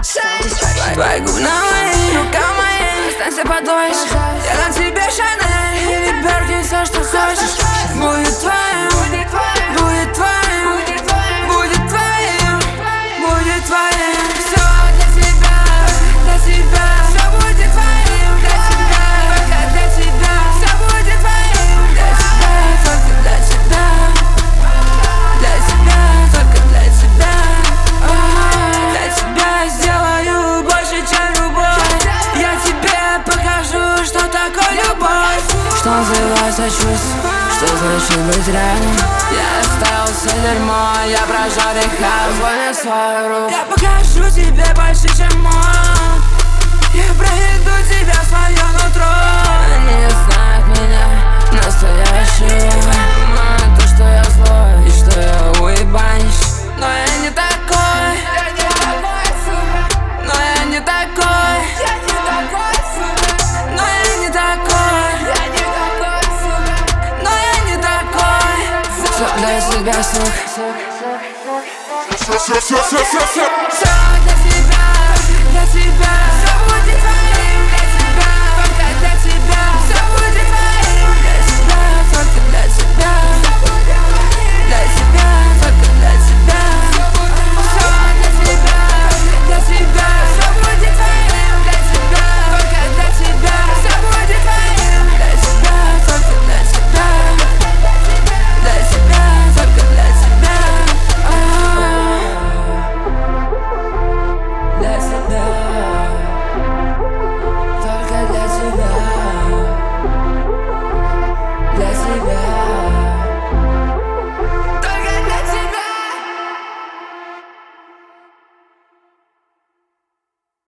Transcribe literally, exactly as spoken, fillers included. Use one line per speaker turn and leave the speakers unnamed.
Твои губы на мои, рука моя, останься подольше. Я на тебе Шанель или Берки, все, что хочешь. Будет твоим, будет твоим, будет твоим, будет твоим, будет твоим. Все для тебя, для тебя, все будет твоим, для тебя, только для тебя. Все будет твоим, для тебя, только для тебя, для тебя, только для тебя. Для тебя сделаю больше, чем любовь. Я тебе покажу, что такое любовь. Что называется чувство, что значит быть рядом. Я оставил все дерьмо, я прожал река. Возьми свою руку, я покажу тебе больше, чем он. Я проведу тебя в свое нутро. Они не знают меня настоящего, но то, что я злой и что я уебанщик. Но я не такой, я не такой, сука. Но я не такой, я не такой, сука. Но я не такой, я не такой, сука. Но я не такой. Все для себя, сука.
Все, все, все, все, все, все.
Все для себя.